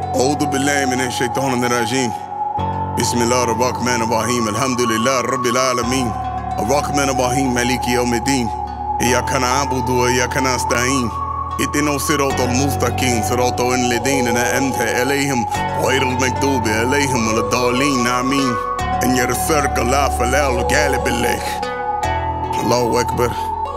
أعوذ بالله من الشيطان الرجيم. بسم الله الرحمن الرحيم. الحمد لله رب العالمين الرحمن الرحيم مالك يوم الدين. إياك نعبد وإياك نستعين. اهدنا الصراط المستقيم صراط الذين أنعمت عليهم غير المغضوب عليهم ولا الضالين آمين. إن ينصرك الله فلا غالب لك. الله أكبر.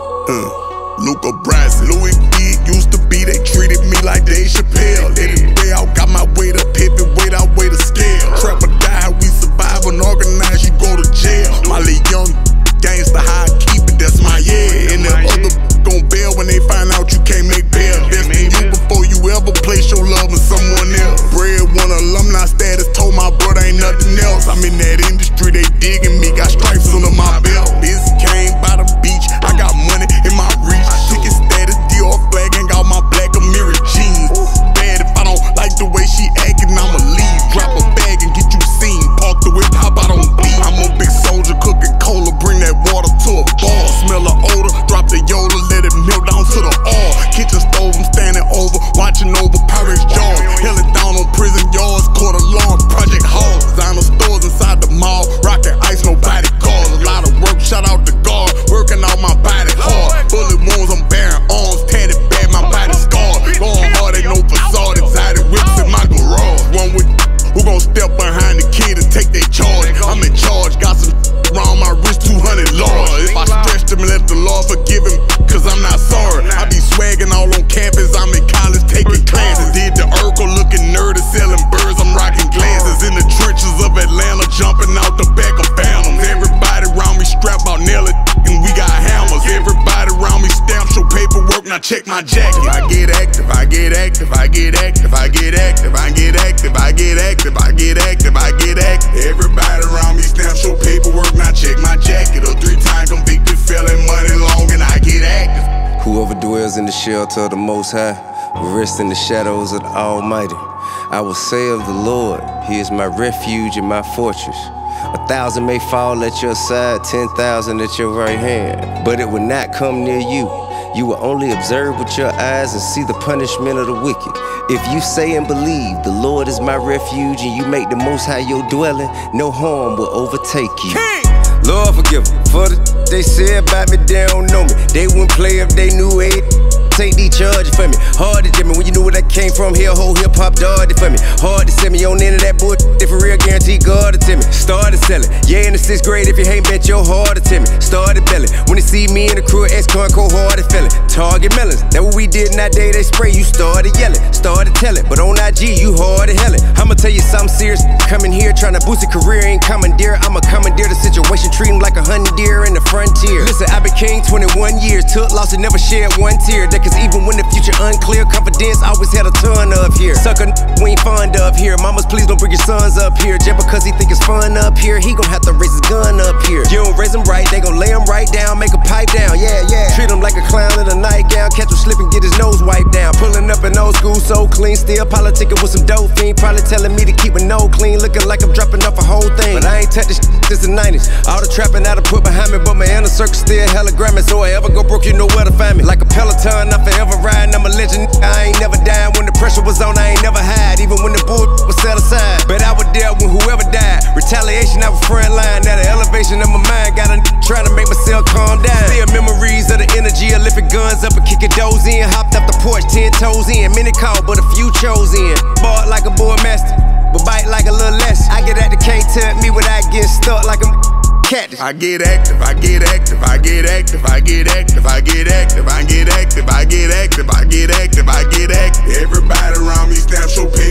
Luca Brasi, Louis B used to be, they treated me like Dave Chappelle. Every day I got my weight up, pivot weight, I weigh the scale. Trap or die, we survive and organize, you go to jail. My little young gangsta, how I keep it, that's my yeah. And the other gon' bail when they find out you can't make bail. Invest in you before you ever place your love in someone else. Breadwinner, alumni status, told my brother ain't nothing else. I'm in that industry, they digging me, got stripes under my belt. Busy came by the beach, I got money in my reach. Ticket status, Dior flag, ain't got my black Amiri jeans. Bad if I don't like the way she actin', I'ma leave. Drop a bag and get you seen. Park the whip, hop out on beat. I'm a big soldier cooking cola, bring that water to a bar. Smell the odor, drop the Yola, let it melt down to the R. Kitchen stove, I'm standing over, watching over Pirates jaws. Held it down on prison yards, court alarm, project halls. Designer stores inside the mall, rockin' ice, nobody calls. A lot of work, shout out the guard, working out my body hard. Bullet wounds, I'm bearing arms, tatted bad, my body scarred. Going hard, ain't no facade, exotic whips in my garage. One with who gon' step behind the kid and take their charge. I'm in charge, got some around my wrist, 200 large. If I stretch them, let the Lord forgive him, cause I'm not sorry. I be swagging all on campus, I'm in college taking classes. Did the Urkel looking nerdy, selling birds, I'm rocking glasses. In the trenches of Atlanta, jumping out the back of Phantoms. Everybody around me strapped out, nail it, and we got hammers. Everybody around me stamp show paperwork, now check my jacket. I get active, I get active, I get active, I get active, I get active, I get active, I get active, I get active. Everybody around me stamp show paperwork, now check my jacket. A 3-time convicted felon, money long, and I get active. Whoever dwells in the shelter of the Most High will rest in the shadows of the Almighty. I will say of the Lord, He is my refuge and my fortress. 1,000 may fall at your side, 10,000 at your right hand, but it will not come near you. You will only observe with your eyes and see the punishment of the wicked. If you say and believe, the Lord is my refuge, and you make the Most High your dwelling, no harm will overtake you. Lord forgive them, for they said about me, they don't know me. They wouldn't play if they knew it. Take these charges for me. Hard to get me when you knew where that came from. Here, whole hip hop dog it for me. Hard to send me on into that bullshit. If for real, guarantee God to tell me. Started selling. Yeah, in the 6th grade, if you ain't bet your heart to tell me. Started belling. When they see me in the crew, ex-con cold hearted feeling. Target melons. That what we did in that day, they spray. You started yelling, started telling. But on IG, you hard to hell it. I'ma tell you something serious. Coming here, trying to boost a career, ain't commandeer. I'ma commandeer the situation, treat him like a hunting deer in the frontier. Listen, I've been king 21 years. Took loss and never shed one tear. Cause even when the future unclear, confidence always had a ton of here. Sucker we ain't fond of here. Mamas, please don't bring your sons up here. Just because he think it's fun up here, he gon' have to raise his gun up here. You don't raise him right, they gon' lay him right down, make a pipe down, yeah, yeah. Treat him like a clown in a nightgown, catch him slipping, get his nose wiped down. Pulling up in old school, so clean, still politicking with some dope fiend. Probably telling me to keep a no clean, looking like I'm dropping off a whole thing. But I ain't touched this since the 90s. All the trapping I done put behind me, but my inner circle still hella Grammy. So I ever go broke, you know where to find me. Like a Peloton, I'm forever riding, I'm a legend. I ain't never dying. When the pressure was on, I ain't never hide. Even when the bull was set aside. But I was there when whoever died. Retaliation, I was front line. Now the elevation of my mind got a trying to make myself calm down. Still memories of the energy of lifting guns up and kicking doors in. Hopped up the porch, 10 toes in. Many called, but a few chose in. Bought like a bull master, but bite like a little less. I get at the can't tell me without getting stuck like a I get active, I get active, I get active, I get active, I get active, I get active, I get active, I get active, I get active. Everybody around me stamp show